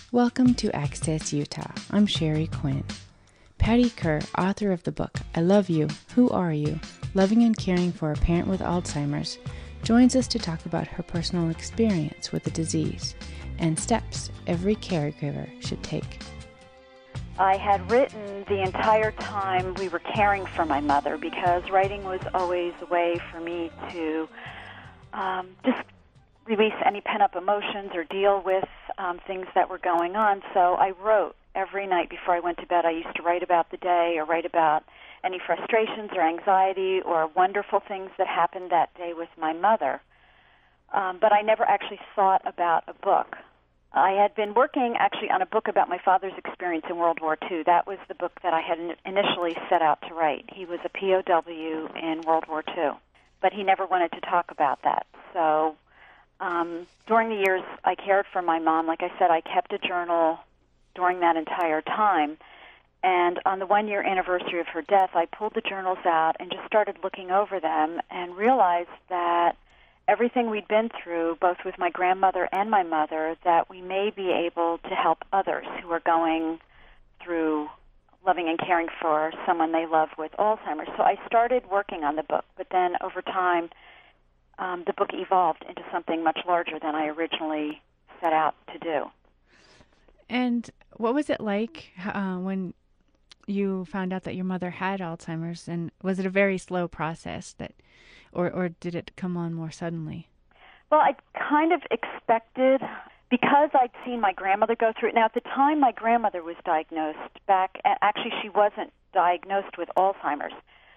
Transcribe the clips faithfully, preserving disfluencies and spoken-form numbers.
Welcome to Access Utah. I'm Sherry Quinn. Patty Kerr, author of the book I Love You, Who Are You? Loving and Caring for a Parent with Alzheimer's, joins us to talk about her personal experience with the disease and steps every caregiver should take. I had written the entire time we were caring for my mother because writing was always a way for me to um, just release any pent-up emotions or deal with um, things that were going on. So I wrote every night before I went to bed. I used to write about the day or write about any frustrations or anxiety or wonderful things that happened that day with my mother. Um, but I never actually thought about a book. I had been working actually on a book about my father's experience in World War Two. That was the book that I had initially set out to write. He was a P O W in World War Two, but he never wanted to talk about that. So um, during the years I cared for my mom, like I said, I kept a journal during that entire time. And on the one-year anniversary of her death, I pulled the journals out and just started looking over them and realized that everything we'd been through, both with my grandmother and my mother, that we may be able to help others who are going through loving and caring for someone they love with Alzheimer's. So I started working on the book, but then over time, um, the book evolved into something much larger than I originally set out to do. And what was it like uh, when you found out that your mother had Alzheimer's? And was it a very slow process that, or, or did it come on more suddenly? Well, I kind of expected, because I'd seen my grandmother go through it. Now, at the time my grandmother was diagnosed back, actually she wasn't diagnosed with Alzheimer's.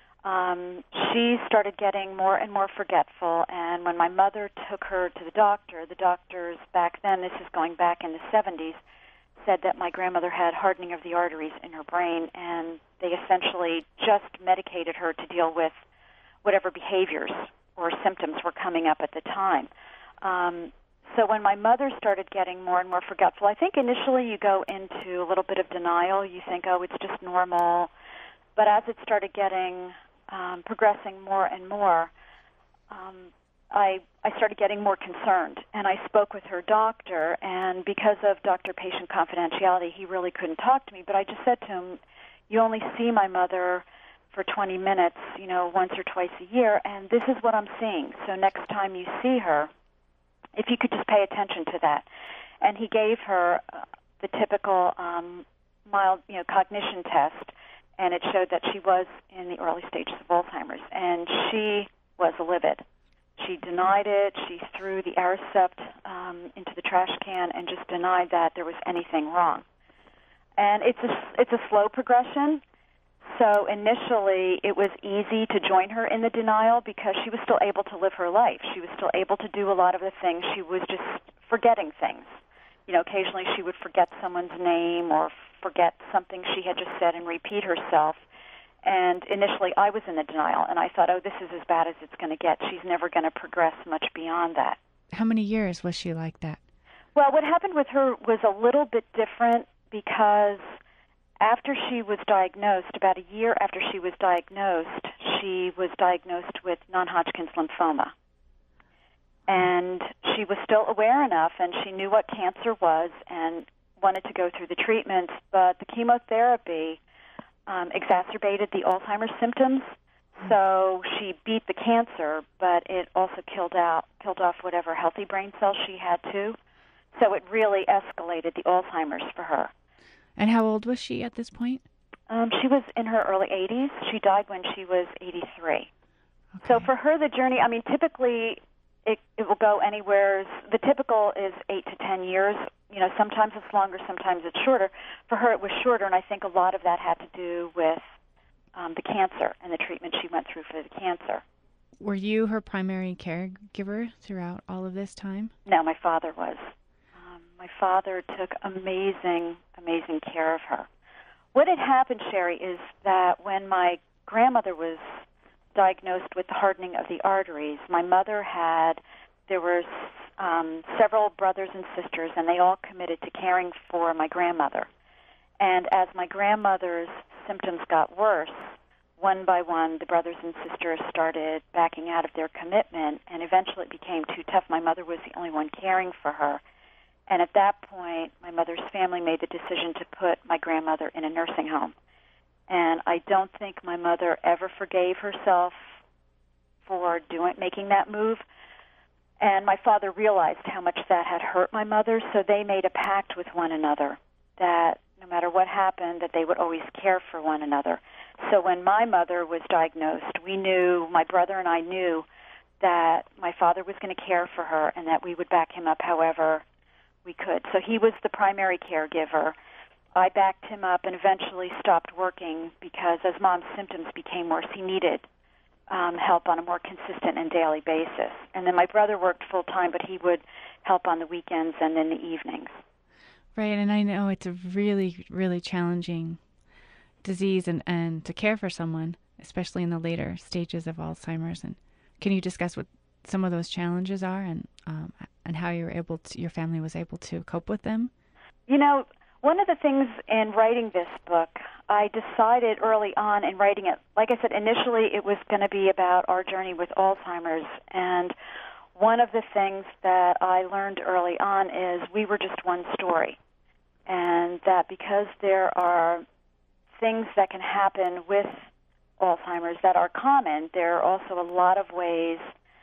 Um, she started getting more and more forgetful, and when my mother took her to the doctor, the doctors back then, this is going back in the seventies, said that my grandmother had hardening of the arteries in her brain, and they essentially just medicated her to deal with whatever behaviors or symptoms were coming up at the time. Um, so when my mother started getting more and more forgetful, I think initially you go into a little bit of denial. You think, oh, it's just normal. But as it started getting, um, progressing more and more, um, I, I started getting more concerned, and I spoke with her doctor, and because of doctor-patient confidentiality, he really couldn't talk to me, but I just said to him, you only see my mother for twenty minutes, you know, once or twice a year, and this is what I'm seeing. So next time you see her, if you could just pay attention to that. And he gave her uh, the typical um, mild, you know, cognition test, and it showed that she was in the early stages of Alzheimer's, and she was livid. She denied it. She threw the Aricept um, into the trash can and just denied that there was anything wrong. And it's a, it's a slow progression. So initially it was easy to join her in the denial because she was still able to live her life. She was still able to do a lot of the things. She was just forgetting things. You know, occasionally she would forget someone's name or forget something she had just said and repeat herself. And initially I was in the denial, and I thought, oh, this is as bad as it's going to get. She's never going to progress much beyond that. How many years was she like that? Well, what happened with her was a little bit different because after she was diagnosed, about a year after she was diagnosed, she was diagnosed with non-Hodgkin's lymphoma. And she was still aware enough, and she knew what cancer was and wanted to go through the treatments, but the chemotherapy um, exacerbated the Alzheimer's symptoms. So she beat the cancer, but it also killed out, killed off whatever healthy brain cells she had too. So it really escalated the Alzheimer's for her. And how old was she at this point? Um, she was in her early eighties. She died when she was eighty-three. Okay. So for her, the journey, I mean, typically it, it will go anywhere. The typical is eight to ten years. You know, sometimes it's longer, sometimes it's shorter. For her, it was shorter, and I think a lot of that had to do with um, the cancer and the treatment she went through for the cancer. Were you her primary caregiver throughout all of this time? No, my father was. Um, my father took amazing, amazing care of her. What had happened, Sherry, is that when my grandmother was diagnosed with the hardening of the arteries, my mother had, there were um, several brothers and sisters, and they all committed to caring for my grandmother. And as my grandmother's symptoms got worse, one by one, the brothers and sisters started backing out of their commitment, and eventually it became too tough. My mother was the only one caring for her. And at that point, my mother's family made the decision to put my grandmother in a nursing home. And I don't think my mother ever forgave herself for doing making that move. And my father realized how much that had hurt my mother, so they made a pact with one another that no matter what happened, that they would always care for one another. So when my mother was diagnosed, we knew, my brother and I knew, that my father was going to care for her and that we would back him up however we could. So he was the primary caregiver. I backed him up and eventually stopped working because as Mom's symptoms became worse, he needed um, help on a more consistent and daily basis. And then my brother worked full-time, but he would help on the weekends and in the evenings. Right, and I know it's a really, really challenging disease and, and to care for someone, especially in the later stages of Alzheimer's. And can you discuss what some of those challenges are and um, and how you were able to, your family was able to cope with them? You know, one of the things in writing this book, I decided early on in writing it, like I said, initially it was going to be about our journey with Alzheimer's. And one of the things that I learned early on is we were just one story. And that because there are things that can happen with Alzheimer's that are common, there are also a lot of ways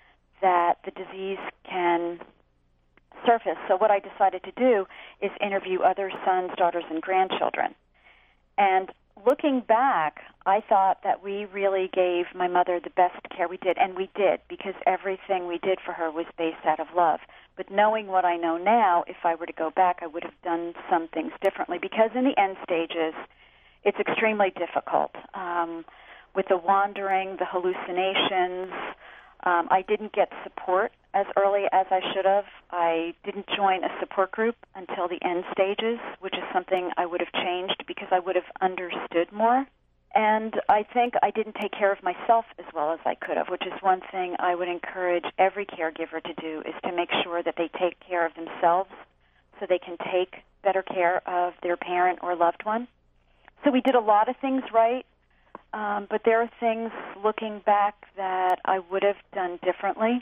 that the disease can surface. So what I decided to do is interview other sons, daughters, and grandchildren. And looking back, I thought that we really gave my mother the best care we did, and we did, because everything we did for her was based out of love. But knowing what I know now, if I were to go back, I would have done some things differently, because in the end stages, it's extremely difficult. Um, with the wandering, the hallucinations, um, I didn't get support as early as I should have. I didn't join a support group until the end stages, which is something I would have changed because I would have understood more. And I think I didn't take care of myself as well as I could have, which is one thing I would encourage every caregiver to do, is to make sure that they take care of themselves so they can take better care of their parent or loved one. So we did a lot of things right, um, but there are things looking back that I would have done differently.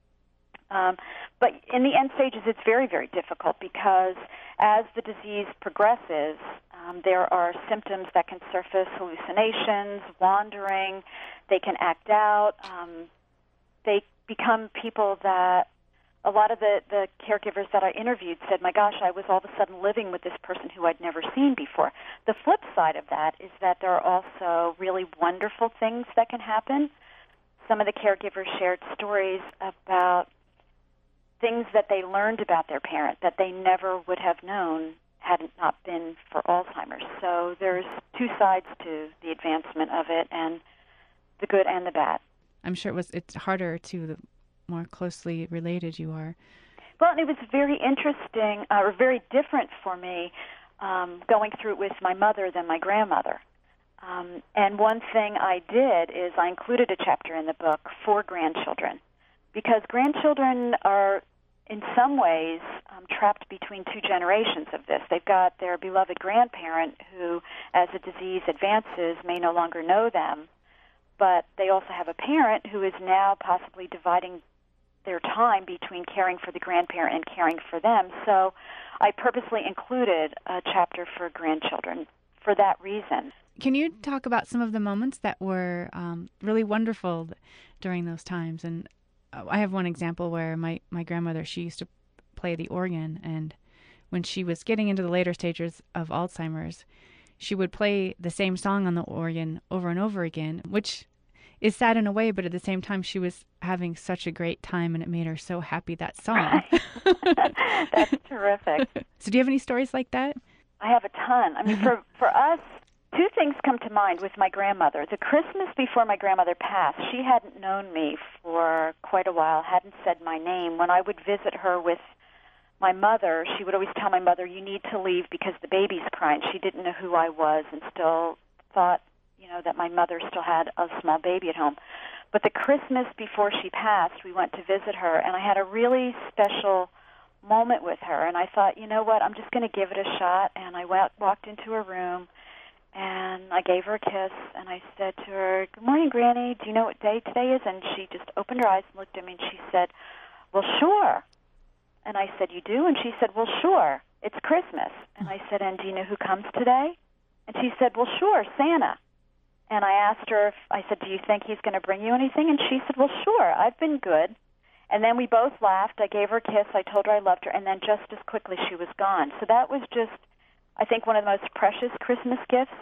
Um, but in the end stages, it's very, very difficult because as the disease progresses, um, there are symptoms that can surface, hallucinations, wandering. They can act out. Um, they become people that a lot of the, the caregivers that I interviewed said, my gosh, I was all of a sudden living with this person who I'd never seen before. The flip side of that is that there are also really wonderful things that can happen. Some of the caregivers shared stories about things that they learned about their parent that they never would have known had it not been for Alzheimer's. So there's two sides to the advancement of it, and the good and the bad. I'm sure it was. It's harder to the more closely related you are. Well, it was very interesting, uh, or very different for me, um, going through it with my mother than my grandmother. Um, and one thing I did is I included a chapter in the book for grandchildren, because grandchildren are in some ways um, trapped between two generations of this. They've got their beloved grandparent who, as the disease advances, may no longer know them, but they also have a parent who is now possibly dividing their time between caring for the grandparent and caring for them. So I purposely included a chapter for grandchildren for that reason. Can you talk about some of the moments that were um, really wonderful during those times? And I have one example where my, my grandmother, she used to play the organ, and when she was getting into the later stages of Alzheimer's, she would play the same song on the organ over and over again, which is sad in a way, but at the same time, she was having such a great time, and it made her so happy, that song. That's terrific. So do you have any stories like that? I have a ton. I mean, for, for us, two things come to mind with my grandmother. The Christmas before my grandmother passed, she hadn't known me for quite a while, hadn't said my name. When I would visit her with my mother, she would always tell my mother, you need to leave because the baby's crying. She didn't know who I was and still thought, you know, that my mother still had a small baby at home. But the Christmas before she passed, we went to visit her, and I had a really special moment with her. And I thought, you know what, I'm just going to give it a shot. And I went, walked into her room, and I gave her a kiss, and I said to her, good morning, Granny. Do you know what day today is? And she just opened her eyes and looked at me, and she said, well, sure. And I said, you do? And she said, well, sure, it's Christmas. And I said, and do you know who comes today? And she said, well, sure, Santa. And I asked her, if, I said, do you think he's going to bring you anything? And she said, well, sure, I've been good. And then we both laughed. I gave her a kiss. I told her I loved her. And then just as quickly, she was gone. So that was just, I think, one of the most precious Christmas gifts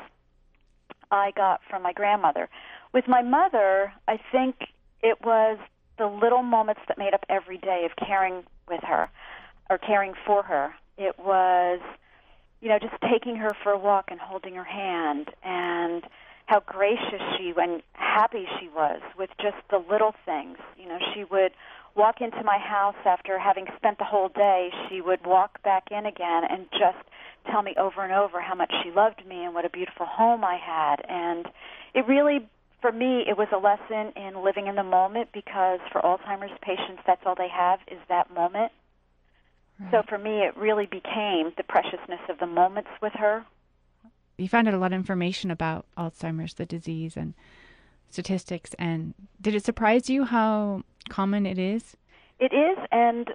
I got from my grandmother. With my mother, I think it was the little moments that made up every day of caring with her or caring for her. It was, you know, just taking her for a walk and holding her hand, and how gracious she and happy she was with just the little things. You know, she would walk into my house after having spent the whole day. She would walk back in again and just tell me over and over how much she loved me and what a beautiful home I had. And it really, for me, it was a lesson in living in the moment, because for Alzheimer's patients, that's all they have is that moment. Right. So for me, it really became the preciousness of the moments with her. You found out a lot of information about Alzheimer's, the disease, and statistics. And did it surprise you how common it is? It is, and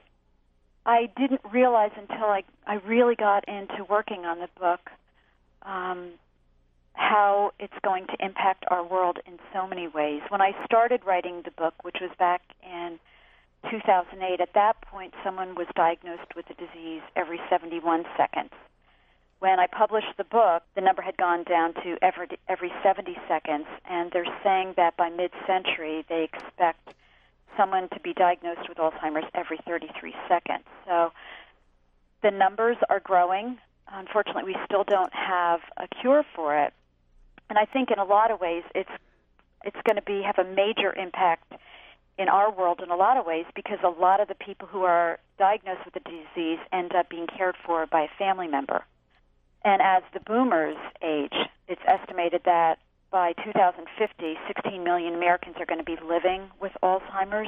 I didn't realize until I, I really got into working on the book um, how it's going to impact our world in so many ways. When I started writing the book, which was back in two thousand eight, at that point someone was diagnosed with the disease every seventy-one seconds. When I published the book, the number had gone down to every, every seventy seconds, and they're saying that by mid-century they expect someone to be diagnosed with Alzheimer's every thirty-three seconds. So the numbers are growing. Unfortunately, we still don't have a cure for it. And I think in a lot of ways it's it's going to be have a major impact in our world in a lot of ways, because a lot of the people who are diagnosed with the disease end up being cared for by a family member. And as the boomers age, it's estimated that by two thousand fifty, sixteen million Americans are going to be living with Alzheimer's.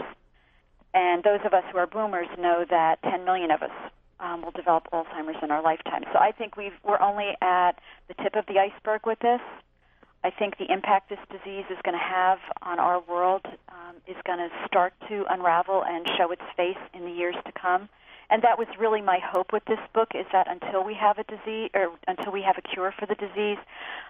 And those of us who are boomers know that ten million of us um, will develop Alzheimer's in our lifetime. So I think we've, we're only at the tip of the iceberg with this. I think the impact this disease is going to have on our world um, is going to start to unravel and show its face in the years to come. And that was really my hope with this book, is that until we have a disease, or until we have a cure for the disease,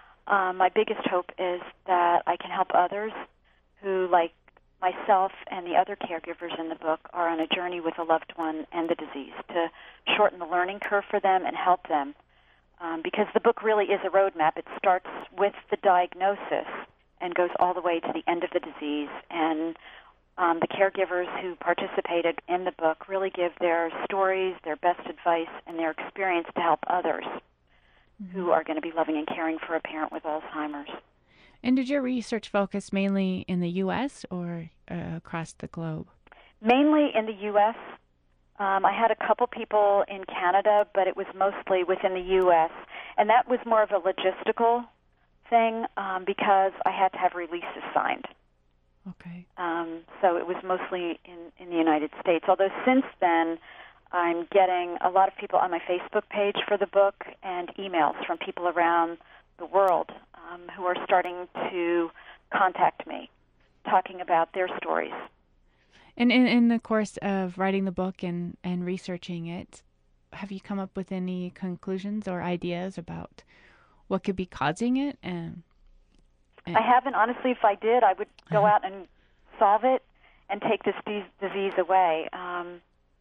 um, my biggest hope is that I can help others who, like myself and the other caregivers in the book, are on a journey with a loved one and the disease, to shorten the learning curve for them and help them. Um, because the book really is a roadmap. It starts with the diagnosis and goes all the way to the end of the disease. And um, the caregivers who participated in the book really give their stories, their best advice, and their experience to help others mm-hmm. who are going to be loving and caring for a parent with Alzheimer's. And did your research focus mainly in the U S or uh, across the globe? Mainly in the U S Um, I had a couple people in Canada, but it was mostly within the U S, and that was more of a logistical thing um, because I had to have releases signed. Okay. Um, so it was mostly in, in the United States, although since then I'm getting a lot of people on my Facebook page for the book and emails from people around the world um, who are starting to contact me, talking about their stories. And in, in the course of writing the book and, and researching it, have you come up with any conclusions or ideas about what could be causing it? And, and I haven't. Honestly, if I did, I would go uh-huh. out and solve it and take this de- disease away. Um,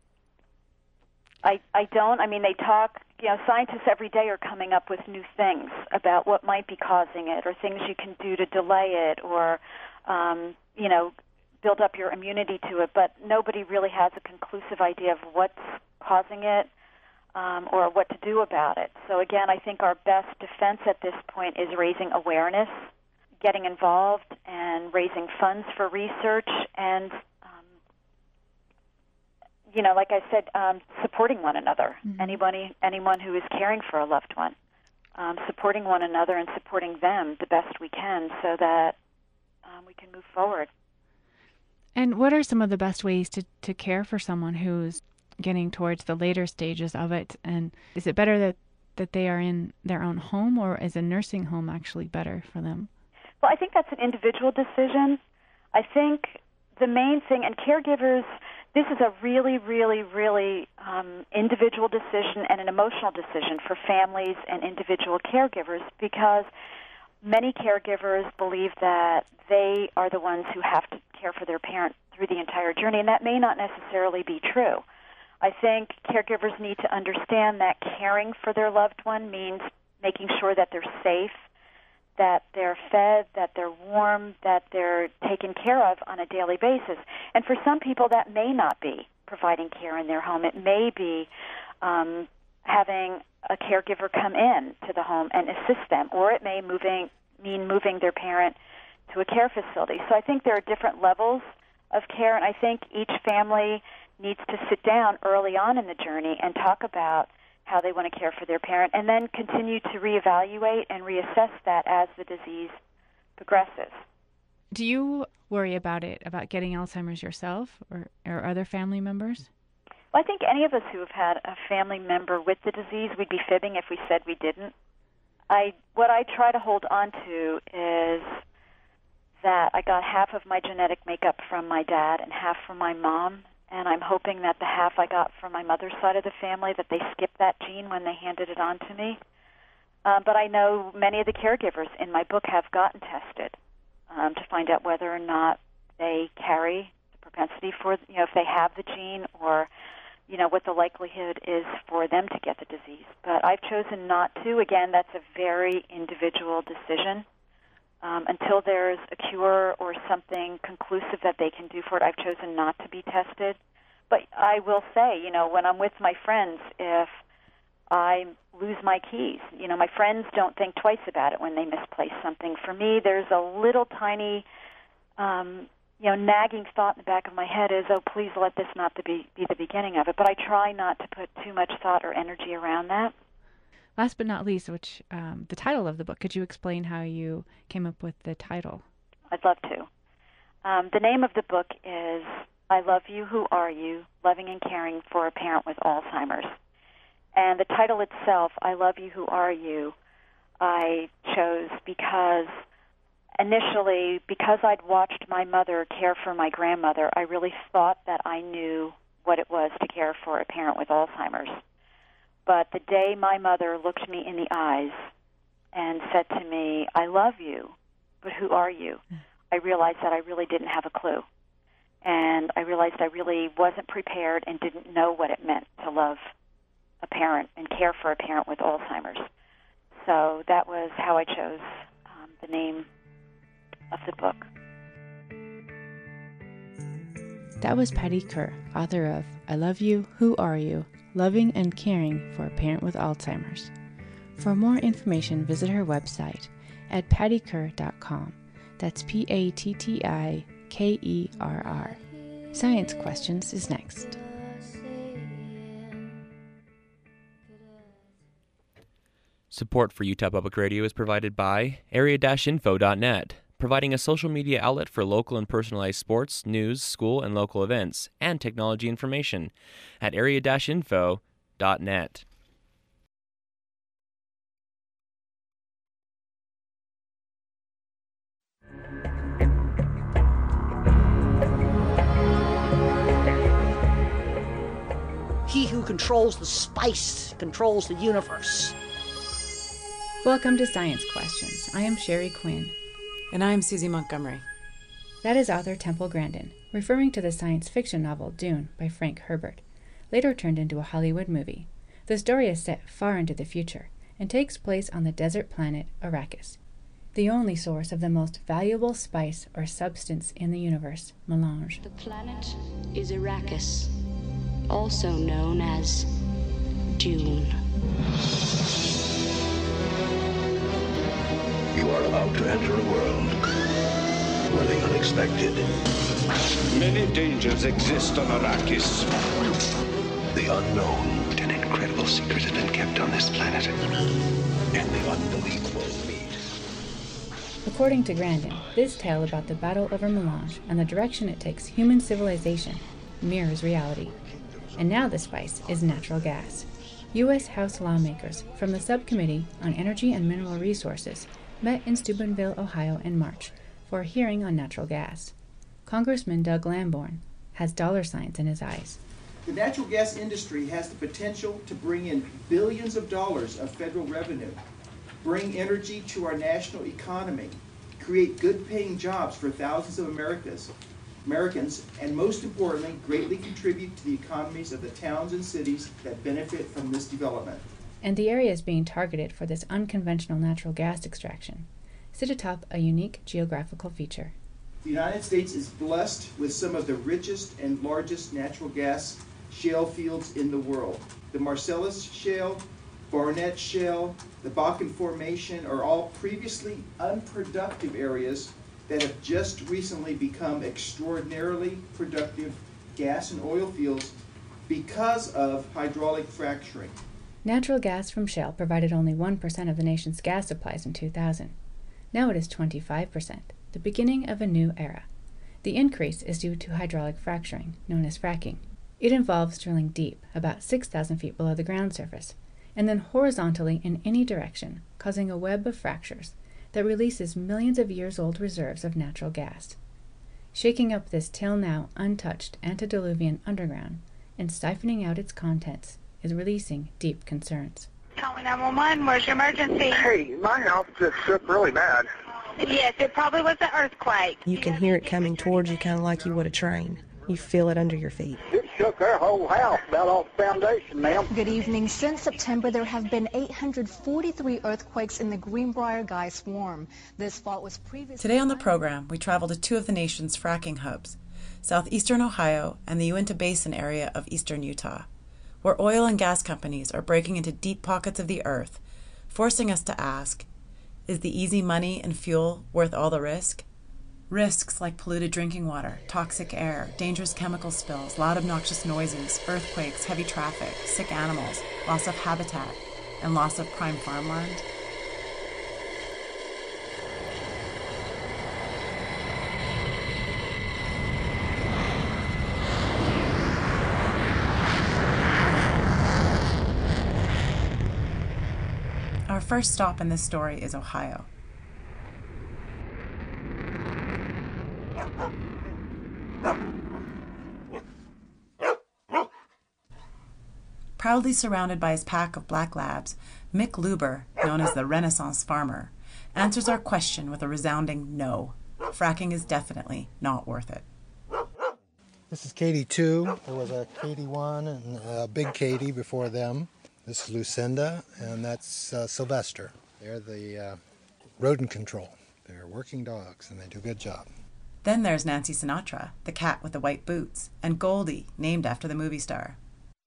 I, I don't. I mean, they talk, you know, scientists every day are coming up with new things about what might be causing it, or things you can do to delay it, or, um, you know, build up your immunity to it, but nobody really has a conclusive idea of what's causing it um, or what to do about it. So again, I think our best defense at this point is raising awareness, getting involved, and raising funds for research, and, um, you know, like I said, um, supporting one another. Mm-hmm. Anybody, anyone who is caring for a loved one, um, supporting one another and supporting them the best we can so that um, we can move forward. And what are some of the best ways to, to care for someone who's getting towards the later stages of it? And is it better that, that they are in their own home, or is a nursing home actually better for them? Well, I think that's an individual decision. I think the main thing, and caregivers, this is a really, really, really um, individual decision and an emotional decision for families and individual caregivers, because many caregivers believe that they are the ones who have to care for their parent through the entire journey, and that may not necessarily be true. I think caregivers need to understand that caring for their loved one means making sure that they're safe, that they're fed, that they're warm, that they're taken care of on a daily basis. And for some people, that may not be providing care in their home. It may be um, having a caregiver come in to the home and assist them, or it may moving, mean moving their parent to a care facility. So I think there are different levels of care, and I think each family needs to sit down early on in the journey and talk about how they want to care for their parent, and then continue to reevaluate and reassess that as the disease progresses. Do you worry about it, about getting Alzheimer's yourself or, or other family members? Well, I think any of us who have had a family member with the disease, we'd be fibbing if we said we didn't. I what I try to hold on to is that I got half of my genetic makeup from my dad and half from my mom, and I'm hoping that the half I got from my mother's side of the family, that they skipped that gene when they handed it on to me. Um, but I know many of the caregivers in my book have gotten tested um, to find out whether or not they carry the propensity for, you know, if they have the gene, or, you know, what the likelihood is for them to get the disease. But I've chosen not to. Again, that's a very individual decision. Um, until there's a cure or something conclusive that they can do for it, I've chosen not to be tested. But I will say, you know, when I'm with my friends, if I lose my keys, you know, my friends don't think twice about it when they misplace something. For me, there's a little tiny, um, you know, nagging thought in the back of my head is, oh, please let this not to be, be the beginning of it. But I try not to put too much thought or energy around that. Last but not least, which um, the title of the book, could you explain how you came up with the title? I'd love to. Um, the name of the book is I Love You, Who Are You? Loving and Caring for a Parent with Alzheimer's. And the title itself, I Love You, Who Are You, I chose because initially, because I'd watched my mother care for my grandmother, I really thought that I knew what it was to care for a parent with Alzheimer's. But the day my mother looked me in the eyes and said to me, I love you, but who are you? I realized that I really didn't have a clue. And I realized I really wasn't prepared and didn't know what it meant to love a parent and care for a parent with Alzheimer's. So that was how I chose um, the name of the book. That was Patty Kerr, author of I Love You, Who Are You? Loving and Caring for a Parent with Alzheimer's. For more information, visit her website at patty kerr dot com. That's P A T T I K E R R. Science Questions is next. Support for Utah Public Radio is provided by area dash info dot net, providing a social media outlet for local and personalized sports, news, school, and local events, and technology information at area dash info dot net. He who controls the spice controls the universe. Welcome to Science Questions. I am Sherry Quinn. And I'm Susie Montgomery. That is author Temple Grandin, referring to the science fiction novel Dune by Frank Herbert, later turned into a Hollywood movie. The story is set far into the future and takes place on the desert planet Arrakis, the only source of the most valuable spice or substance in the universe, melange. The planet is Arrakis, also known as Dune. You are about to enter a world where the unexpected. Many dangers exist on Arrakis. The unknown. An incredible secret has been kept on this planet. And the unbelievable meet. According to Grandin, this tale about the Battle over Melange and the direction it takes human civilization mirrors reality. And now the spice is natural gas. U S House lawmakers from the Subcommittee on Energy and Mineral Resources met in Steubenville, Ohio in March for a hearing on natural gas. Congressman Doug Lamborn, has dollar signs in his eyes. The natural gas industry has the potential to bring in billions of dollars of federal revenue, bring energy to our national economy, create good-paying jobs for thousands of Americans, Americans, and most importantly, greatly contribute to the economies of the towns and cities that benefit from this development. And the areas being targeted for this unconventional natural gas extraction sit atop a unique geographical feature. The United States is blessed with some of the richest and largest natural gas shale fields in the world. The Marcellus Shale, Barnett Shale, the Bakken Formation are all previously unproductive areas that have just recently become extraordinarily productive gas and oil fields because of hydraulic fracturing. Natural gas from shale provided only one percent of the nation's gas supplies in two thousand. Now it is twenty-five percent, the beginning of a new era. The increase is due to hydraulic fracturing, known as fracking. It involves drilling deep, about six thousand feet below the ground surface, and then horizontally in any direction, causing a web of fractures that releases millions of years old reserves of natural gas. Shaking up this till now untouched antediluvian underground and siphoning out its contents is releasing deep concerns. Calling nine one one, where's your emergency? Hey, my house just shook really bad. Yes, it probably was an earthquake. You can hear it coming towards you kind of like you would a train. You feel it under your feet. It shook our whole house about off the foundation, ma'am. Good evening. Since September, there have been eight hundred forty-three earthquakes in the Greenbrier Guy Swarm. This fault was previously... Today on the program, we travel to two of the nation's fracking hubs, southeastern Ohio and the Uinta Basin area of eastern Utah, where oil and gas companies are breaking into deep pockets of the earth, forcing us to ask, is the easy money and fuel worth all the risk? Risks like polluted drinking water, toxic air, dangerous chemical spills, loud obnoxious noises, earthquakes, heavy traffic, sick animals, loss of habitat, and loss of prime farmland. Our first stop in this story is Ohio. Proudly surrounded by his pack of black labs, Mick Luber, known as the Renaissance Farmer, answers our question with a resounding no. Fracking is definitely not worth it. This is Katie two. There was a Katie one and a big Katie before them. This is Lucinda, and that's uh, Sylvester. They're the uh, rodent control. They're working dogs, and they do a good job. Then there's Nancy Sinatra, the cat with the white boots, and Goldie, named after the movie star.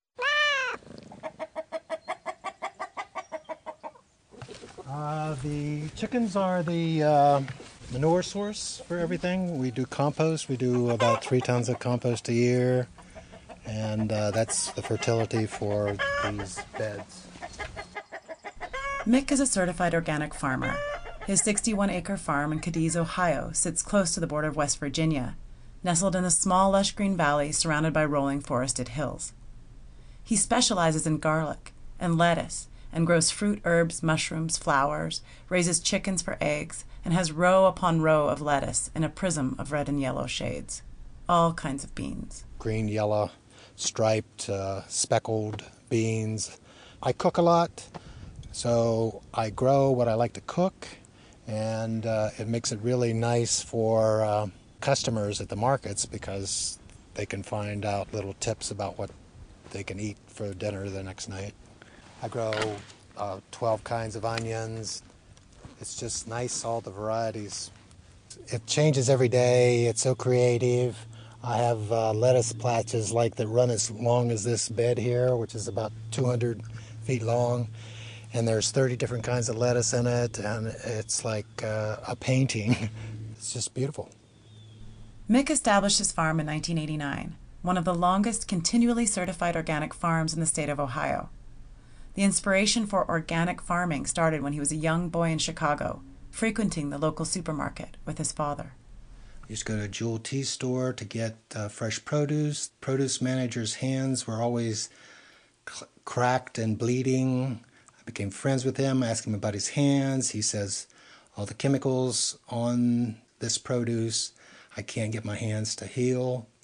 Uh, the chickens are the uh, manure source for everything. We do compost. We do about three tons of compost a year, and uh, that's the fertility for these beds. Mick is a certified organic farmer. His sixty-one acre farm in Cadiz, Ohio, sits close to the border of West Virginia, nestled in a small lush green valley surrounded by rolling forested hills. He specializes in garlic and lettuce and grows fruit, herbs, mushrooms, flowers, raises chickens for eggs, and has row upon row of lettuce in a prism of red and yellow shades. All kinds of beans. Green, yellow, striped, uh, speckled beans. I cook a lot, so I grow what I like to cook, and uh, it makes it really nice for uh, customers at the markets because they can find out little tips about what they can eat for dinner the next night. I grow uh, twelve kinds of onions. It's just nice, all the varieties. It changes every day. It's so creative. I have uh, lettuce patches like that run as long as this bed here, which is about two hundred feet long. And there's thirty different kinds of lettuce in it, and it's like uh, a painting. It's just beautiful. Mick established his farm in nineteen eighty-nine, one of the longest continually certified organic farms in the state of Ohio. The inspiration for organic farming started when he was a young boy in Chicago, frequenting the local supermarket with his father. I used to go to a Jewel Tea store to get uh, fresh produce. Produce manager's hands were always cl- cracked and bleeding. I became friends with him, asked him about his hands. He says, all the chemicals on this produce, I can't get my hands to heal.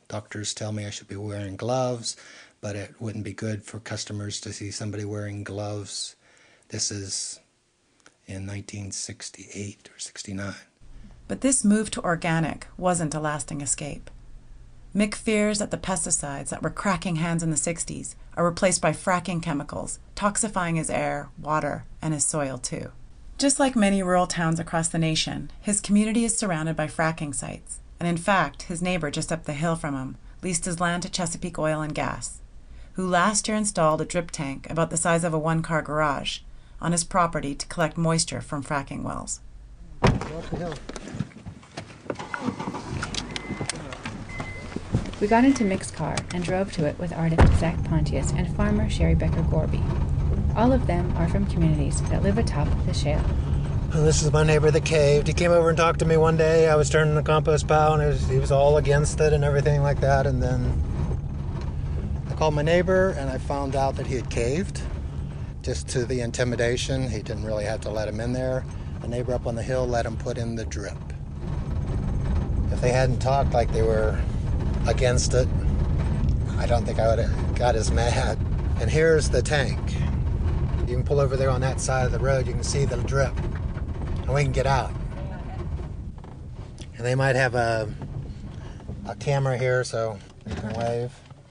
Doctors tell me I should be wearing gloves, but it wouldn't be good for customers to see somebody wearing gloves. This is in nineteen sixty-eight or sixty-nine. But this move to organic wasn't a lasting escape. Mick fears that the pesticides that were cracking hands in the sixties are replaced by fracking chemicals, toxifying his air, water, and his soil too. Just like many rural towns across the nation, his community is surrounded by fracking sites, and in fact, his neighbor just up the hill from him leased his land to Chesapeake Oil and Gas, who last year installed a drip tank about the size of a one-car garage on his property to collect moisture from fracking wells. Go up the hill. We got into Mick's car and drove to it with artist Zach Pontius and farmer Sherry Becker Gorby. All of them are from communities that live atop the shale. And this is my neighbor that caved. He came over and talked to me one day. I was turning the compost pile, and it was, he was all against it and everything like that. And then I called my neighbor, and I found out that he had caved. Just to the intimidation, he didn't really have to let him in there. The neighbor up on the hill let him put in the drip. If they hadn't talked like they were against it, I don't think I would have got as mad. And here's the tank. You can pull over there on that side of the road. You can see the drip. And we can get out. And they might have a, a camera here, so you can wave.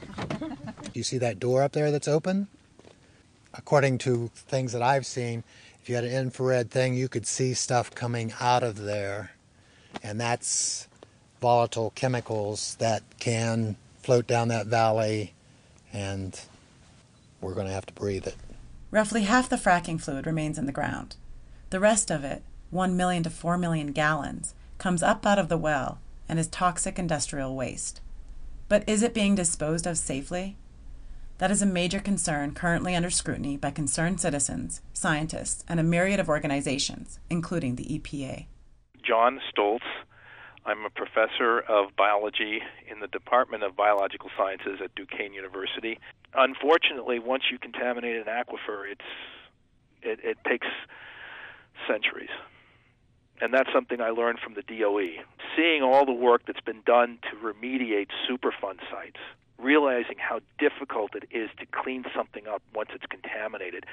You see that door up there that's open? According to things that I've seen, if you had an infrared thing, you could see stuff coming out of there. And that's volatile chemicals that can float down that valley, and we're going to have to breathe it. Roughly half the fracking fluid remains in the ground. The rest of it, one million to four million gallons, comes up out of the well and is toxic industrial waste. But is it being disposed of safely? That is a major concern currently under scrutiny by concerned citizens, scientists, and a myriad of organizations, including the E P A. John Stoltz. I'm a professor of biology in the Department of Biological Sciences at Duquesne University. Unfortunately, once you contaminate an aquifer, it's it, it takes centuries. And that's something I learned from the D O E. Seeing all the work that's been done to remediate Superfund sites, realizing how difficult it is to clean something up once it's contaminated.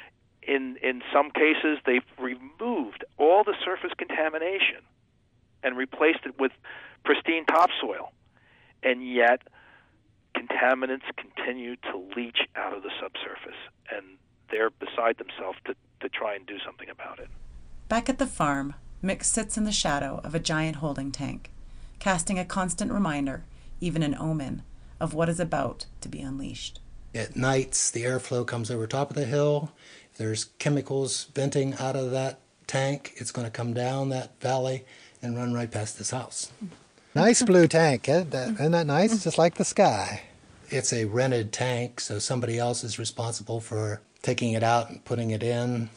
In in some cases, they've removed all the surface contamination and replaced it with pristine topsoil. And yet, contaminants continue to leach out of the subsurface, and they're beside themselves to, to try and do something about it. Back at the farm, Mick sits in the shadow of a giant holding tank, casting a constant reminder, even an omen, of what is about to be unleashed. At nights, the airflow comes over top of the hill. If there's chemicals venting out of that tank, it's going to come down that valley and run right past this house. Nice blue tank, isn't that, isn't that nice? Just like the sky. It's a rented tank, so somebody else is responsible for taking it out and putting it in.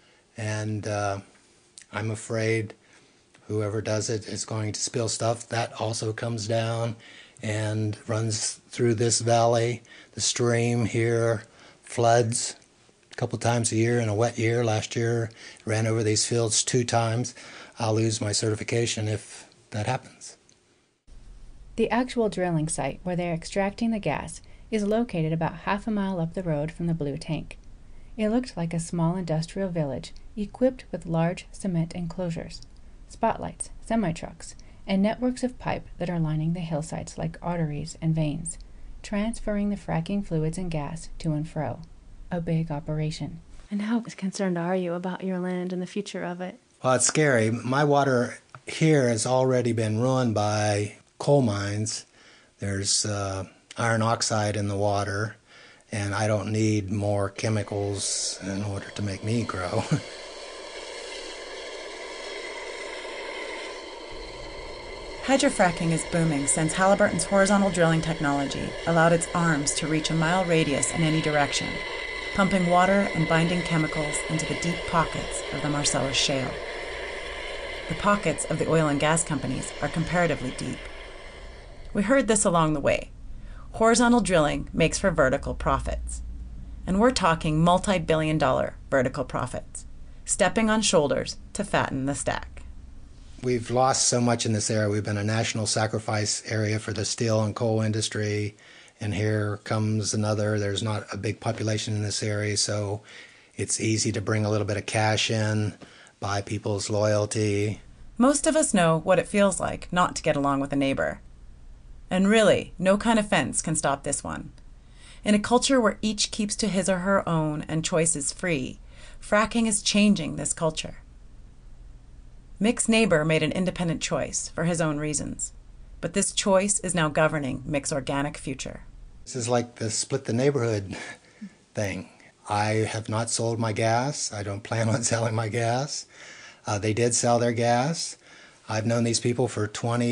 And uh, I'm afraid whoever does it is going to spill stuff. That also comes down and runs through this valley. The stream here floods a couple times a year in a wet year. Last year, ran over these fields two times. I'll lose my certification if that happens. The actual drilling site where they're extracting the gas is located about half a mile up the road from the blue tank. It looked like a small industrial village equipped with large cement enclosures, spotlights, semi-trucks, and networks of pipe that are lining the hillsides like arteries and veins, transferring the fracking fluids and gas to and fro. A big operation. And how concerned are you about your land and the future of it? Well, it's scary. My water here has already been ruined by coal mines. There's uh, iron oxide in the water, and I don't need more chemicals in order to make me grow. Hydrofracking is booming since Halliburton's horizontal drilling technology allowed its arms to reach a mile radius in any direction, pumping water and binding chemicals into the deep pockets of the Marcellus Shale. The pockets of the oil and gas companies are comparatively deep. We heard this along the way. Horizontal drilling makes for vertical profits. And we're talking multi-billion dollar vertical profits, stepping on shoulders to fatten the stack. We've lost so much in this area. We've been a national sacrifice area for the steel and coal industry, and here comes another. There's not a big population in this area, so it's easy to bring a little bit of cash in, buy people's loyalty. Most of us know what it feels like not to get along with a neighbor. And really, no kind of fence can stop this one. In a culture where each keeps to his or her own and choice is free, fracking is changing this culture. Mick's neighbor made an independent choice for his own reasons, but this choice is now governing Mick's organic future. This is like the split the neighborhood thing. I have not sold my gas. I don't plan on selling my gas. Uh, they did sell their gas. I've known these people for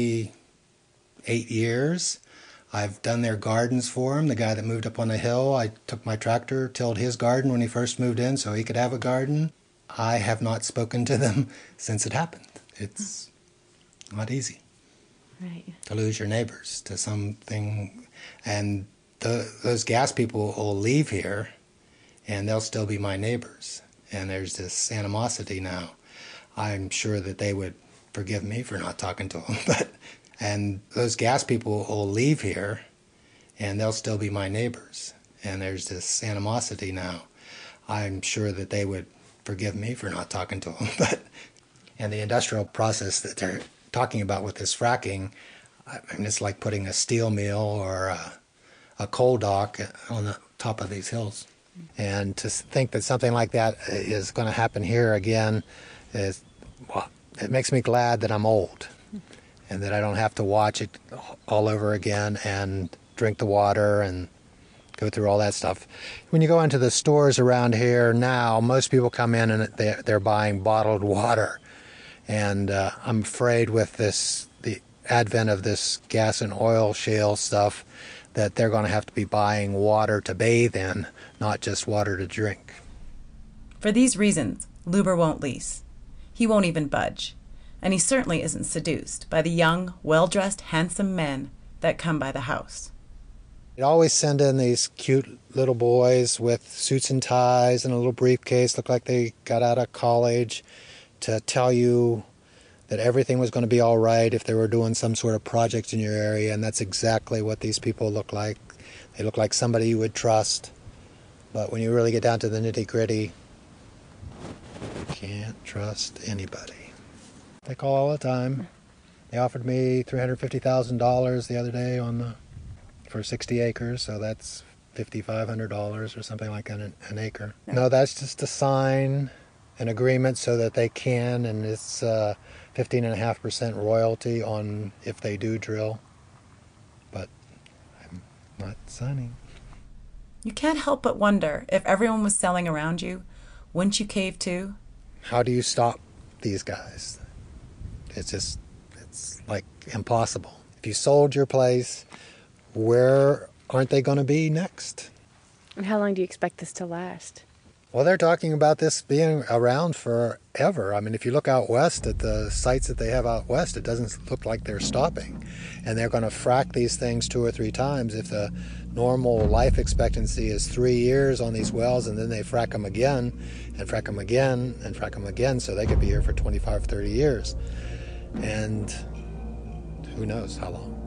twenty-eight years. I've done their gardens for them. The guy that moved up on the hill, I took my tractor, tilled his garden when he first moved in so he could have a garden. I have not spoken to them since it happened. It's not easy. Right. To lose your neighbors to something. And the, those gas people will leave here, and they'll still be my neighbors. And there's this animosity now. I'm sure that they would forgive me for not talking to them. But and those gas people will leave here, and they'll still be my neighbors. And there's this animosity now. I'm sure that they would forgive me for not talking to them. But and the industrial process that they're talking about with this fracking, I mean, it's like putting a steel mill or a, a coal dock on the top of these hills. And to think that something like that is going to happen here again, is, well, it makes me glad that I'm old and that I don't have to watch it all over again and drink the water and go through all that stuff. When you go into the stores around here now, most people come in and they're, they're buying bottled water. And uh, I'm afraid with this, the advent of this gas and oil shale stuff, that they're going to have to be buying water to bathe in, not just water to drink. For these reasons, Luber won't lease. He won't even budge. And he certainly isn't seduced by the young, well-dressed, handsome men that come by the house. They always send in these cute little boys with suits and ties and a little briefcase, look like they got out of college, to tell you that everything was going to be all right if they were doing some sort of project in your area, and that's exactly what these people look like. They look like somebody you would trust, but when you really get down to the nitty-gritty, you can't trust anybody. They call all the time. They offered me three hundred fifty thousand dollars the other day on the for sixty acres, so that's five thousand five hundred dollars or something like that an, an acre. No. no, that's just to sign an agreement so that they can, and it's uh, fifteen point five percent royalty on if they do drill. But I'm not signing. You can't help but wonder, if everyone was selling around you, wouldn't you cave too? How do you stop these guys? It's just, it's like impossible. If you sold your place, where aren't they going to be next? And how long do you expect this to last? Well, they're talking about this being around forever. I mean, if you look out west at the sites that they have out west, it doesn't look like they're stopping. And they're going to frack these things two or three times. If the normal life expectancy is three years on these wells, and then they frack them again, and frack them again, and frack them again, so they could be here for twenty-five, thirty years. And who knows how long.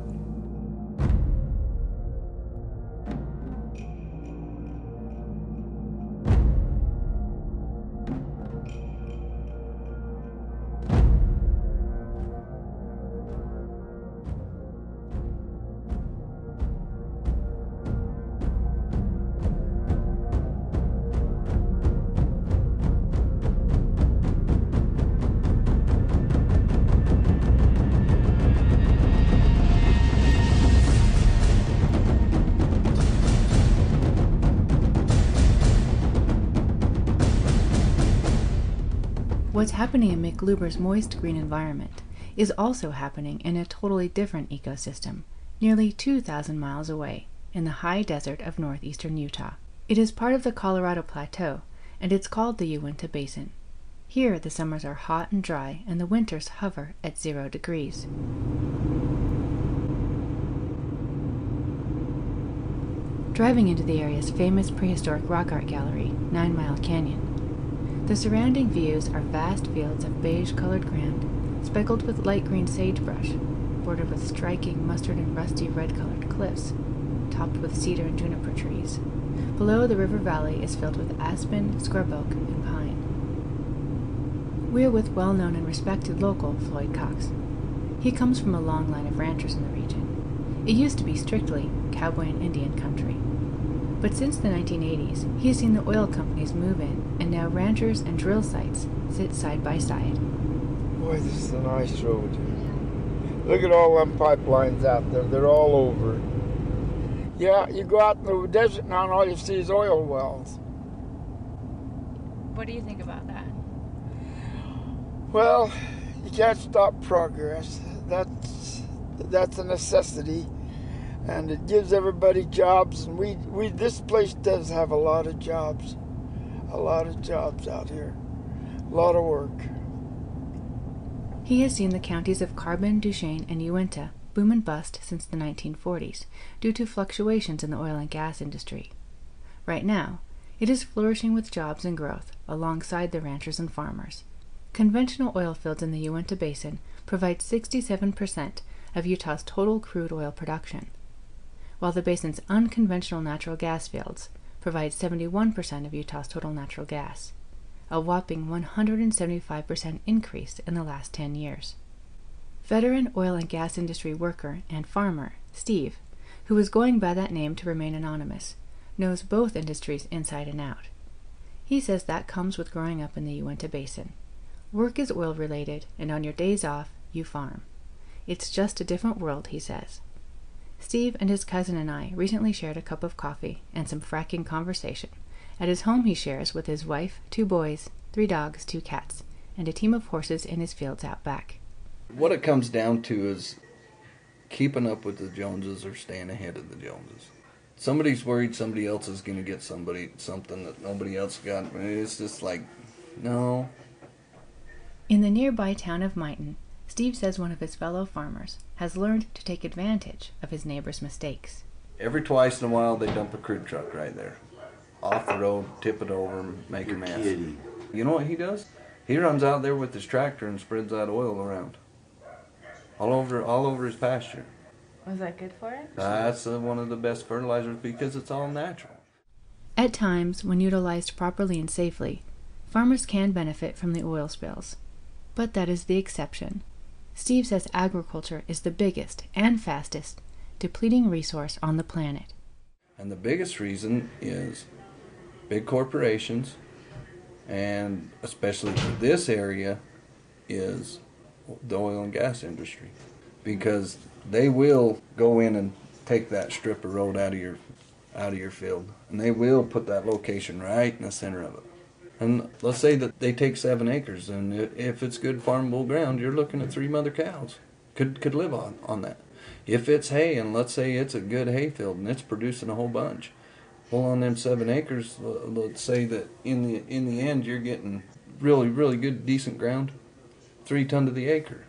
What's happening in Mick Luber's moist green environment is also happening in a totally different ecosystem, nearly two thousand miles away, in the high desert of northeastern Utah. It is part of the Colorado Plateau, and it's called the Uinta Basin. Here the summers are hot and dry, and the winters hover at zero degrees. Driving into the area's famous prehistoric rock art gallery, Nine Mile Canyon, the surrounding views are vast fields of beige-colored ground speckled with light green sagebrush, bordered with striking mustard and rusty red-colored cliffs, topped with cedar and juniper trees. Below, the river valley is filled with aspen, scrub oak, and pine. We are with well-known and respected local Floyd Cox. He comes from a long line of ranchers in the region. It used to be strictly cowboy and Indian country. But since the nineteen eighties, he has seen the oil companies move in, and now ranchers and drill sites sit side by side. Boy, this is a nice road. Look at all them pipelines out there. They're all over. Yeah, you go out in the desert now and all you see is oil wells. What do you think about that? Well, you can't stop progress. That's that's a necessity, and it gives everybody jobs. And we we this place does have a lot of jobs, a lot of jobs out here, a lot of work. He has seen the counties of Carbon, Duchesne, and Uinta boom and bust since the nineteen forties due to fluctuations in the oil and gas industry. Right now, it is flourishing with jobs and growth alongside the ranchers and farmers. Conventional oil fields in the Uinta Basin provide sixty-seven percent of Utah's total crude oil production, while the basin's unconventional natural gas fields provide seventy-one percent of Utah's total natural gas, a whopping one hundred seventy-five percent increase in the last ten years. Veteran oil and gas industry worker and farmer Steve, who is going by that name to remain anonymous, knows both industries inside and out. He says that comes with growing up in the Uinta Basin. Work is oil-related, and on your days off, you farm. It's just a different world, he says. Steve and his cousin and I recently shared a cup of coffee and some fracking conversation at his home he shares with his wife, two boys, three dogs, two cats, and a team of horses in his fields out back. What it comes down to is keeping up with the Joneses or staying ahead of the Joneses. Somebody's worried somebody else is going to get somebody something that nobody else got. I mean, it's just like, no. In the nearby town of Mighton, Steve says one of his fellow farmers has learned to take advantage of his neighbor's mistakes. Every twice in a while, they dump a crude truck right there. Off the road, tip it over, make a mess. Kidding. You know what he does? He runs out there with his tractor and spreads that oil around. All over all over his pasture. Was that good for it? That's uh, one of the best fertilizers because it's all natural. At times, when utilized properly and safely, farmers can benefit from the oil spills. But that is the exception. Steve says agriculture is the biggest and fastest depleting resource on the planet. And the biggest reason is big corporations, and especially for this area, is the oil and gas industry. Because they will go in and take that strip of road out of your out of your field, and they will put that location right in the center of it. And let's say that they take seven acres, and if it's good farmable ground, you're looking at three mother cows could could live on, on that. If it's hay, and let's say it's a good hay field and it's producing a whole bunch, well, on them seven acres, let's say that in the in the end you're getting really really good decent ground, three ton to the acre.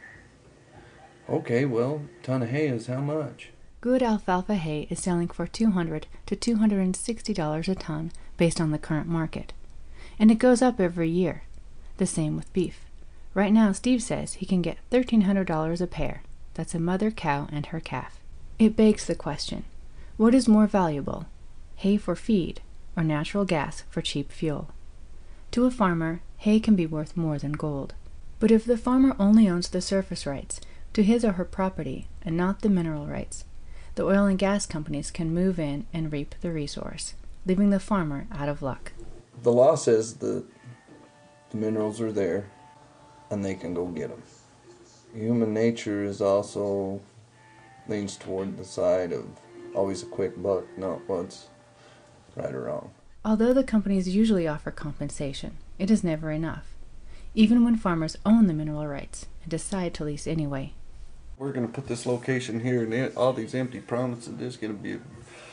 Okay, well, a ton of hay is how much? Good alfalfa hay is selling for two hundred dollars to two hundred sixty dollars a ton based on the current market. And it goes up every year. The same with beef. Right now, Steve says he can get thirteen hundred dollars a pair. That's a mother cow and her calf. It begs the question, what is more valuable, hay for feed or natural gas for cheap fuel? To a farmer, hay can be worth more than gold. But if the farmer only owns the surface rights to his or her property and not the mineral rights, the oil and gas companies can move in and reap the resource, leaving the farmer out of luck. The law says that the minerals are there and they can go get them. Human nature is also leans toward the side of always a quick buck, not what's right or wrong. Although the companies usually offer compensation, it is never enough, even when farmers own the mineral rights and decide to lease anyway. We're going to put this location here, and all these empty promises, this is going to be a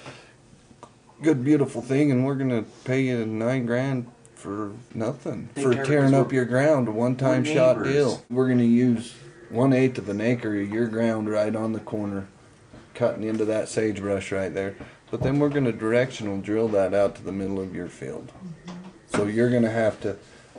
good, beautiful thing, and we're going to pay you nine grand for nothing, for tearing up your ground, a one-time shot deal. We're going to use one-eighth of an acre of your ground right on the corner, cutting into that sagebrush right there. But then we're going to directional drill that out to the middle of your field. So you're going to have to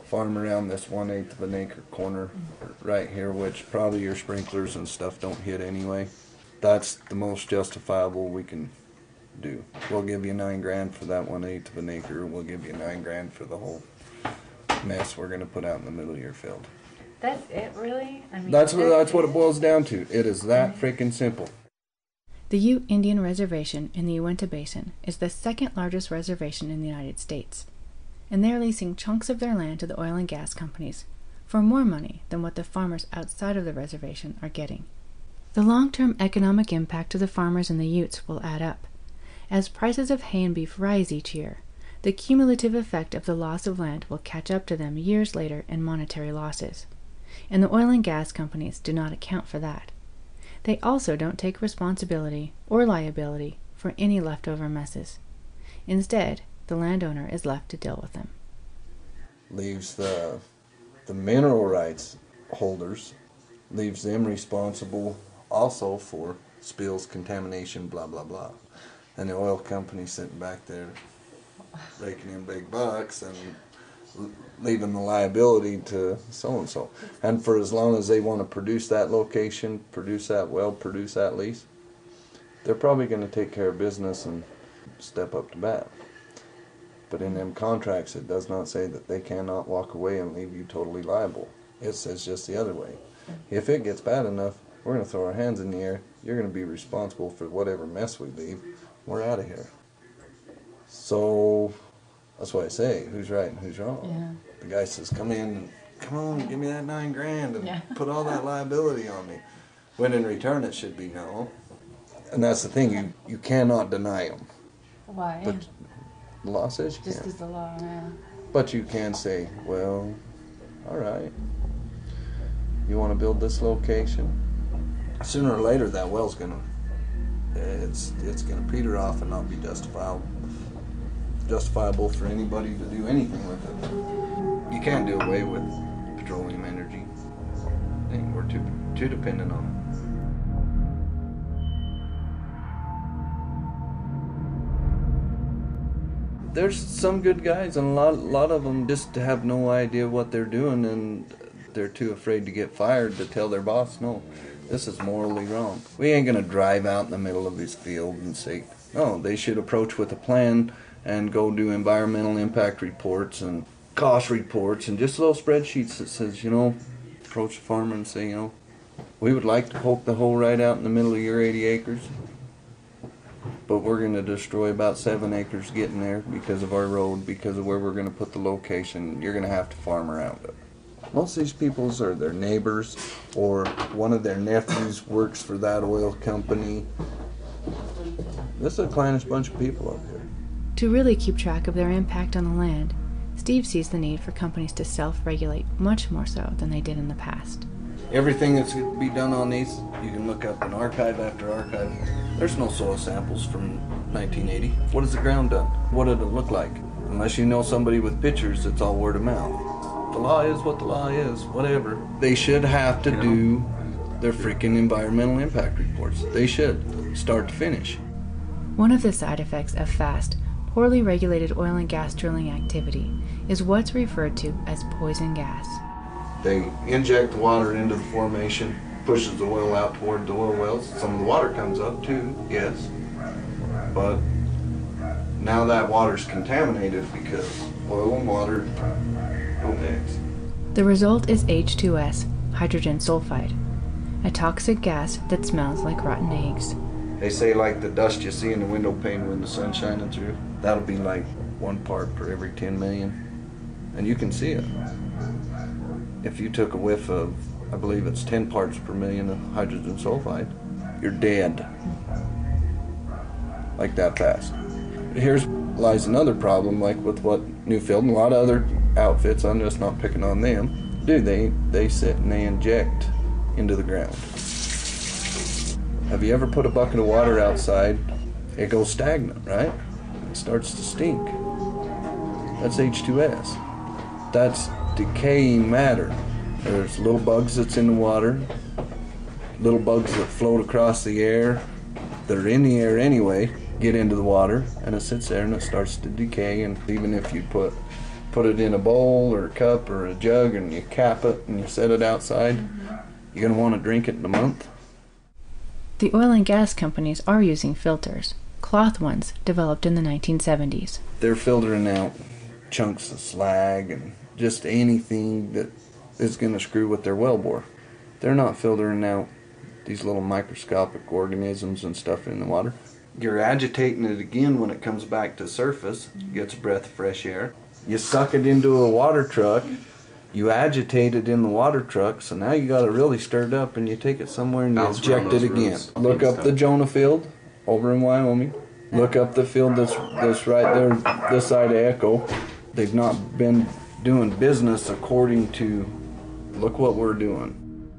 farm around this one-eighth of an acre corner right here, which probably your sprinklers and stuff don't hit anyway. That's the most justifiable we can do. We'll give you nine grand for that one-eighth of an acre. We'll give you nine grand for the whole mess we're going to put out in the middle of your field. That's it, really? I mean, That's what, that's what it boils down to. It is that freaking simple. The Ute Indian Reservation in the Uinta Basin is the second largest reservation in the United States, and they're leasing chunks of their land to the oil and gas companies for more money than what the farmers outside of the reservation are getting. The long-term economic impact to the farmers in the Utes will add up. As prices of hay and beef rise each year, the cumulative effect of the loss of land will catch up to them years later in monetary losses, and the oil and gas companies do not account for that. They also don't take responsibility or liability for any leftover messes. Instead, the landowner is left to deal with them. Leaves the, the mineral rights holders, leaves them responsible also for spills, contamination, blah, blah, blah. And the oil company sitting back there raking in big bucks and leaving the liability to so-and-so. And for as long as they want to produce that location, produce that well, produce that lease, they're probably going to take care of business and step up to bat. But in them contracts, it does not say that they cannot walk away and leave you totally liable. It says just the other way. If it gets bad enough, we're going to throw our hands in the air. You're going to be responsible for whatever mess we leave. We're out of here. So that's why I say, who's right and who's wrong? Yeah. The guy says, come in and come on, give me that nine grand and yeah. put all that liability on me. When in return it should be no. And that's the thing, you, you cannot deny them. Why? But the law says you Just can. as the law, yeah. But you can say, well, all right, you want to build this location? Sooner or later that well's gonna, it's it's gonna peter off and not be justifiable. justifiable for anybody to do anything with it. You can't do away with petroleum energy. I think we're too too dependent on it. There's some good guys, and a lot, lot of them just have no idea what they're doing, and they're too afraid to get fired to tell their boss, no, this is morally wrong. We ain't gonna drive out in the middle of his field and say, no, they should approach with a plan and go do environmental impact reports and cost reports and just little spreadsheets that says, you know, approach the farmer and say, you know, we would like to poke the hole right out in the middle of your eighty acres, but we're going to destroy about seven acres getting there because of our road, because of where we're going to put the location. You're going to have to farm around it. Most of these peoples are their neighbors, or one of their nephews works for that oil company. This is a clannish bunch of people up here. To really keep track of their impact on the land, Steve sees the need for companies to self-regulate much more so than they did in the past. Everything that's going to be done on these, you can look up in archive after archive. There's no soil samples from nineteen eighty. What has the ground done? What did it look like? Unless you know somebody with pictures, it's all word of mouth. The law is what the law is, whatever. They should have to do their freaking environmental impact reports. They should, start to finish. One of the side effects of fast, poorly regulated oil and gas drilling activity is what's referred to as poison gas. They inject the water into the formation, pushes the oil out toward the oil wells. Some of the water comes up too, yes. But now that water's contaminated because oil and water don't mix. The result is H two S, hydrogen sulfide, a toxic gas that smells like rotten eggs. They say like the dust you see in the window pane when the sun's shining through, that'll be like one part per every ten million. And you can see it. If you took a whiff of, I believe it's ten parts per million of hydrogen sulfide, you're dead. Like that fast. Here's lies another problem, like with what Newfield and a lot of other outfits, I'm just not picking on them, do. They, they sit and they inject into the ground. Have you ever put a bucket of water outside? It goes stagnant, right? It starts to stink. That's H two S. That's decaying matter. There's little bugs that's in the water, little bugs that float across the air, that are in the air anyway, get into the water, and it sits there and it starts to decay. And even if you put put it in a bowl or a cup or a jug and you cap it and you set it outside, you're going to want to drink it in a month. The oil and gas companies are using filters, cloth ones developed in the nineteen seventies. They're filtering out chunks of slag and just anything that is going to screw with their wellbore. They're not filtering out these little microscopic organisms and stuff in the water. You're agitating it again when it comes back to surface, gets a breath of fresh air. You suck it into a water truck, you agitate it in the water truck, so now you got it really stirred up and you take it somewhere and you eject it again. Look up the Jonah Field over in Wyoming. Look up the field that's, that's right there this side of Echo. They've not been doing business according to, look what we're doing.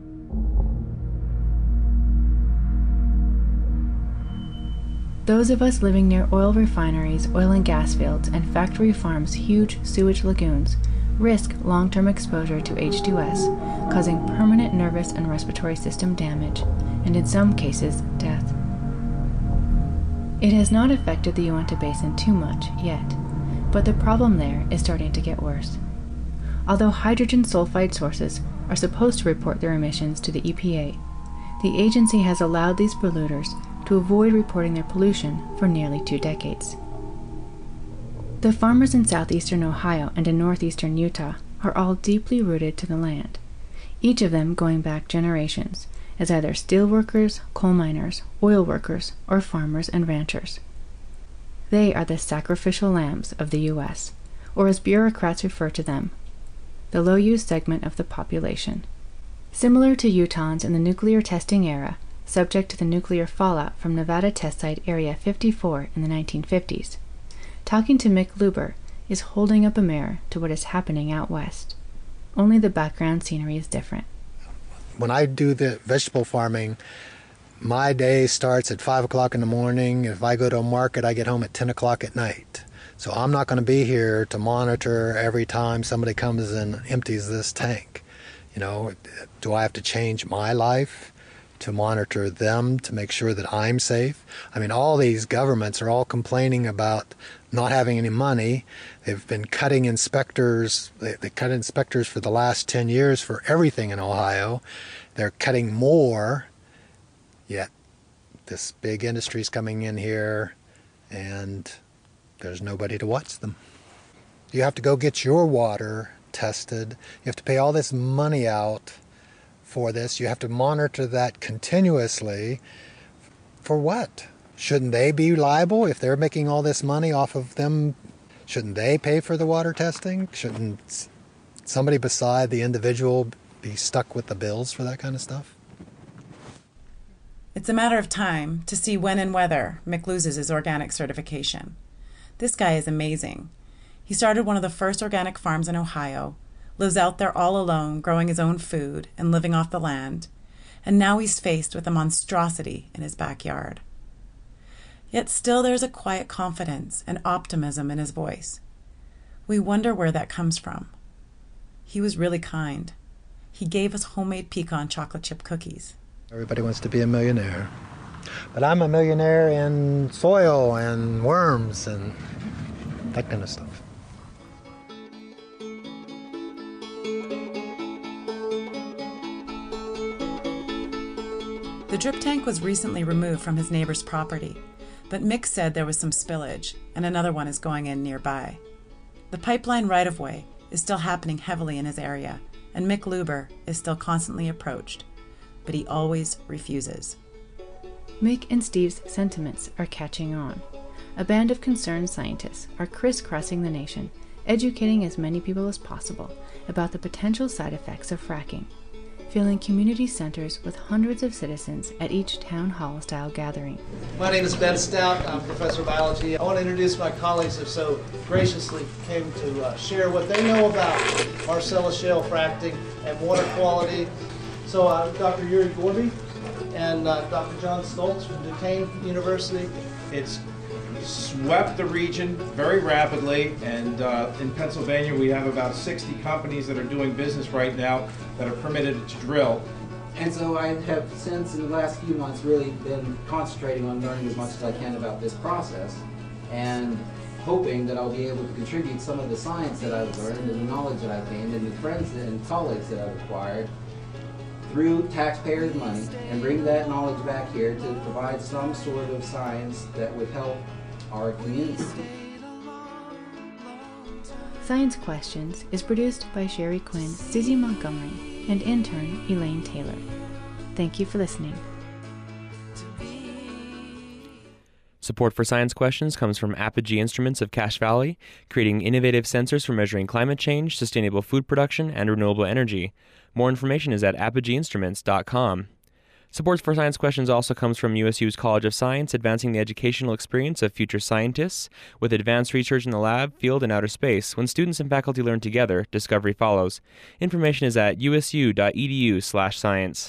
Those of us living near oil refineries, oil and gas fields, and factory farms' huge sewage lagoons risk long-term exposure to H two S, causing permanent nervous and respiratory system damage, and in some cases, death. It has not affected the Uinta Basin too much yet, but the problem there is starting to get worse. Although hydrogen sulfide sources are supposed to report their emissions to the E P A, the agency has allowed these polluters to avoid reporting their pollution for nearly two decades. The farmers in southeastern Ohio and in northeastern Utah are all deeply rooted to the land, each of them going back generations as either steel workers, coal miners, oil workers, or farmers and ranchers. They are the sacrificial lambs of the U S, or as bureaucrats refer to them, the low-use segment of the population. Similar to Utahns in the nuclear testing era, subject to the nuclear fallout from Nevada Test Site Area fifty-four in the nineteen fifties, talking to Mick Luber is holding up a mirror to what is happening out west. Only the background scenery is different. When I do the vegetable farming, my day starts at five o'clock in the morning. If I go to a market, I get home at ten o'clock at night. So I'm not going to be here to monitor every time somebody comes and empties this tank. You know, do I have to change my life to monitor them, to make sure that I'm safe? I mean, all these governments are all complaining about not having any money. They've been cutting inspectors. They, they cut inspectors for the last ten years for everything in Ohio. They're cutting more, yet this big industry's coming in here and there's nobody to watch them. You have to go get your water tested. You have to pay all this money out for this. You have to monitor that continuously. For what? Shouldn't they be liable if they're making all this money off of them? Shouldn't they pay for the water testing? Shouldn't somebody beside the individual be stuck with the bills for that kind of stuff? It's a matter of time to see when and whether Mick loses his organic certification. This guy is amazing. He started one of the first organic farms in Ohio, lives out there all alone, growing his own food and living off the land, and now he's faced with a monstrosity in his backyard. Yet still there's a quiet confidence and optimism in his voice. We wonder where that comes from. He was really kind. He gave us homemade pecan chocolate chip cookies. Everybody wants to be a millionaire. But I'm a millionaire in soil and worms and that kind of stuff. The drip tank was recently removed from his neighbor's property, but Mick said there was some spillage, and another one is going in nearby. The pipeline right-of-way is still happening heavily in his area, and Mick Luber is still constantly approached, but he always refuses. Mick and Steve's sentiments are catching on. A band of concerned scientists are crisscrossing the nation, educating as many people as possible about the potential side effects of fracking, filling community centers with hundreds of citizens at each town hall-style gathering. My name is Ben Stout. I'm professor of biology. I want to introduce my colleagues who so graciously came to uh, share what they know about Marcellus Shale fracking and water quality. So uh, Doctor Yuri Gorby and uh, Doctor John Stoltz from Duquesne University. It's swept the region very rapidly, and uh, in Pennsylvania we have about sixty companies that are doing business right now that are permitted to drill. And so I have since in the last few months really been concentrating on learning as much as I can about this process. And hoping that I'll be able to contribute some of the science that I've learned and the knowledge that I've gained and the friends and colleagues that I've acquired through taxpayers' money and bring that knowledge back here to provide some sort of science that would help our community. Science Questions is produced by Sherry Quinn, Susie Montgomery, and intern Elaine Taylor. Thank you for listening. Support for Science Questions comes from Apogee Instruments of Cache Valley, creating innovative sensors for measuring climate change, sustainable food production, and renewable energy. More information is at apogee instruments dot com. Support for Science Questions also comes from U S U's College of Science, advancing the educational experience of future scientists with advanced research in the lab, field, and outer space. When students and faculty learn together, discovery follows. Information is at usu.edu slash science.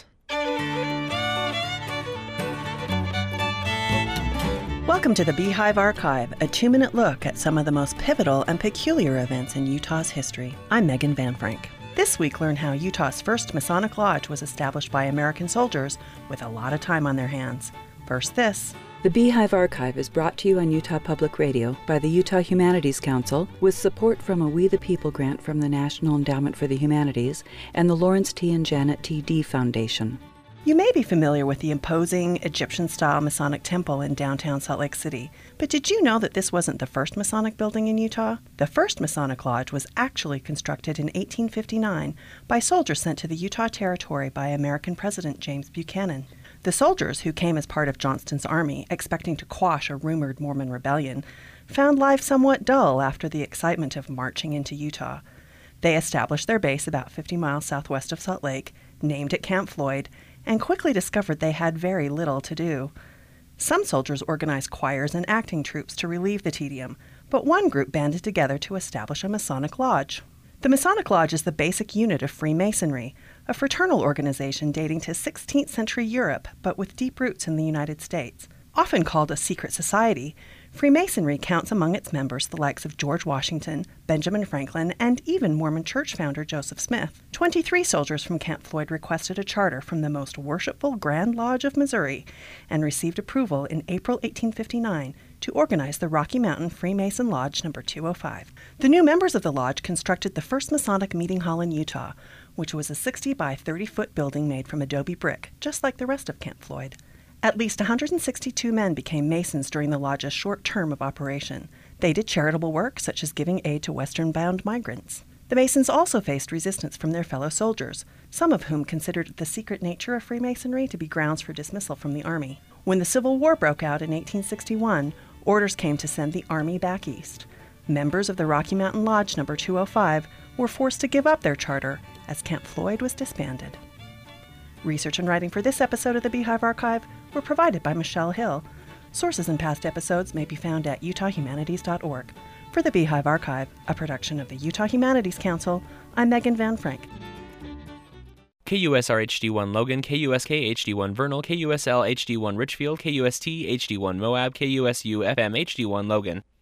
Welcome to the Beehive Archive, a two-minute look at some of the most pivotal and peculiar events in Utah's history. I'm Megan Van Frank. This week, learn how Utah's first Masonic Lodge was established by American soldiers with a lot of time on their hands. First, this. The Beehive Archive is brought to you on Utah Public Radio by the Utah Humanities Council with support from a We the People grant from the National Endowment for the Humanities and the Lawrence T. and Janet T. Dee Foundation. You may be familiar with the imposing Egyptian-style Masonic temple in downtown Salt Lake City, but did you know that this wasn't the first Masonic building in Utah? The first Masonic Lodge was actually constructed in eighteen fifty-nine by soldiers sent to the Utah Territory by American President James Buchanan. The soldiers, who came as part of Johnston's army, expecting to quash a rumored Mormon rebellion, found life somewhat dull after the excitement of marching into Utah. They established their base about fifty miles southwest of Salt Lake, named it Camp Floyd, and quickly discovered they had very little to do. Some soldiers organized choirs and acting troupes to relieve the tedium, but one group banded together to establish a Masonic Lodge. The Masonic Lodge is the basic unit of Freemasonry, a fraternal organization dating to sixteenth century Europe, but with deep roots in the United States. Often called a secret society, Freemasonry counts among its members the likes of George Washington, Benjamin Franklin, and even Mormon Church founder Joseph Smith. Twenty-three soldiers from Camp Floyd requested a charter from the most worshipful Grand Lodge of Missouri and received approval in April eighteen fifty-nine to organize the Rocky Mountain Freemason Lodge number two oh five. The new members of the lodge constructed the first Masonic meeting hall in Utah, which was a sixty by thirty foot building made from adobe brick, just like the rest of Camp Floyd. At least one hundred sixty-two men became Masons during the lodge's short term of operation. They did charitable work, such as giving aid to western-bound migrants. The Masons also faced resistance from their fellow soldiers, some of whom considered the secret nature of Freemasonry to be grounds for dismissal from the Army. When the Civil War broke out in eighteen sixty-one, orders came to send the Army back east. Members of the Rocky Mountain Lodge number two oh five were forced to give up their charter as Camp Floyd was disbanded. Research and writing for this episode of the Beehive Archive were provided by Michelle Hill. Sources in past episodes may be found at utah humanities dot org. For the Beehive Archive, a production of the Utah Humanities Council, I'm Megan Van Frank. K U S R H D one Logan, K U S K H D one Vernal, K U S L H D one Richfield, K U S T H D one Moab, K U S U F M H D one Logan.